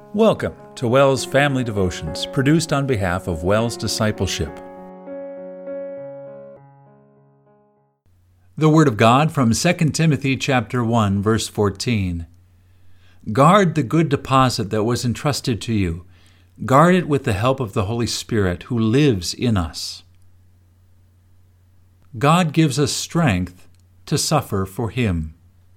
Welcome to WELS Family Devotions, produced on behalf of WELS Discipleship. The Word of God from 2 Timothy chapter 1, verse 14. Guard the good deposit that was entrusted to you. Guard it with the help of the Holy Spirit who lives in us. God gives us strength to suffer for Him.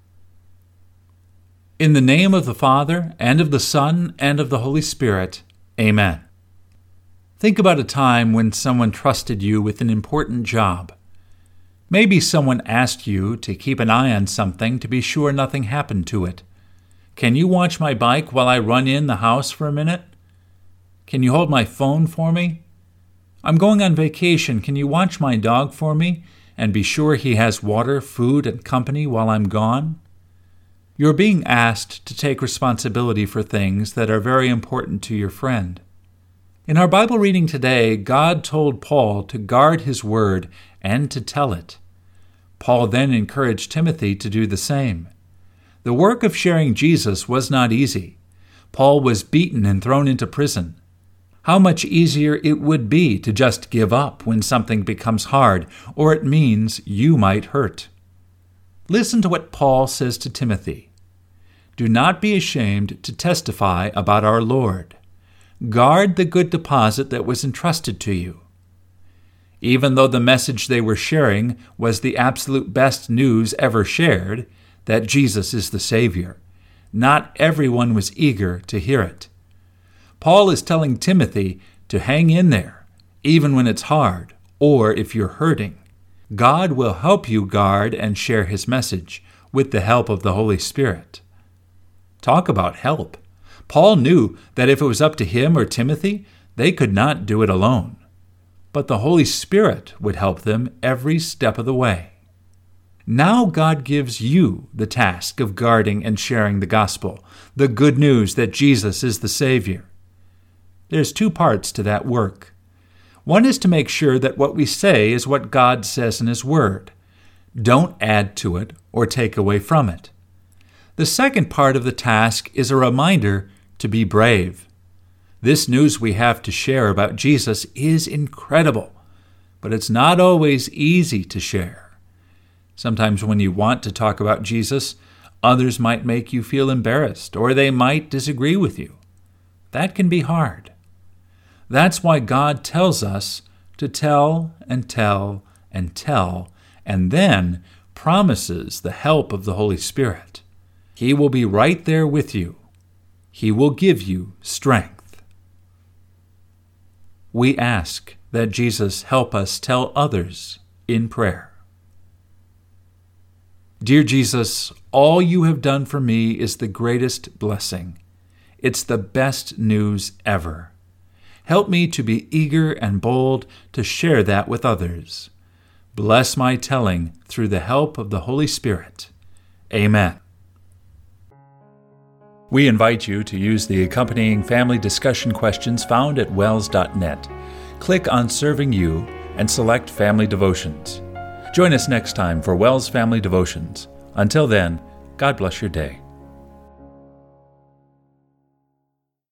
In the name of the Father, and of the Son, and of the Holy Spirit, Amen. Think about a time when someone trusted you with an important job. Maybe someone asked you to keep an eye on something to be sure nothing happened to it. Can you watch my bike while I run in the house for a minute? Can you hold my phone for me? I'm going on vacation. Can you watch my dog for me and be sure he has water, food, and company while I'm gone? You're being asked to take responsibility for things that are very important to your friend. In our Bible reading today, God told Paul to guard his word and to tell it. Paul then encouraged Timothy to do the same. The work of sharing Jesus was not easy. Paul was beaten and thrown into prison. How much easier it would be to just give up when something becomes hard, or it means you might hurt. Listen to what Paul says to Timothy. Do not be ashamed to testify about our Lord. Guard the good deposit that was entrusted to you. Even though the message they were sharing was the absolute best news ever shared, that Jesus is the Savior, not everyone was eager to hear it. Paul is telling Timothy to hang in there, even when it's hard, or if you're hurting. God will help you guard and share His message with the help of the Holy Spirit. Talk about help. Paul knew that if it was up to him or Timothy, they could not do it alone. But the Holy Spirit would help them every step of the way. Now God gives you the task of guarding and sharing the gospel, the good news that Jesus is the Savior. There's two parts to that work. One is to make sure that what we say is what God says in His Word. Don't add to it or take away from it. The second part of the task is a reminder to be brave. This news we have to share about Jesus is incredible, but it's not always easy to share. Sometimes when you want to talk about Jesus, others might make you feel embarrassed, or they might disagree with you. That can be hard. That's why God tells us to tell and tell and tell, and then promises the help of the Holy Spirit. He will be right there with you. He will give you strength. We ask that Jesus help us tell others in prayer. Dear Jesus, all you have done for me is the greatest blessing. It's the best news ever. Help me to be eager and bold to share that with others. Bless my telling through the help of the Holy Spirit. Amen. We invite you to use the accompanying family discussion questions found at wels.net. Click on Serving You and select Family Devotions. Join us next time for WELS Family Devotions. Until then, God bless your day.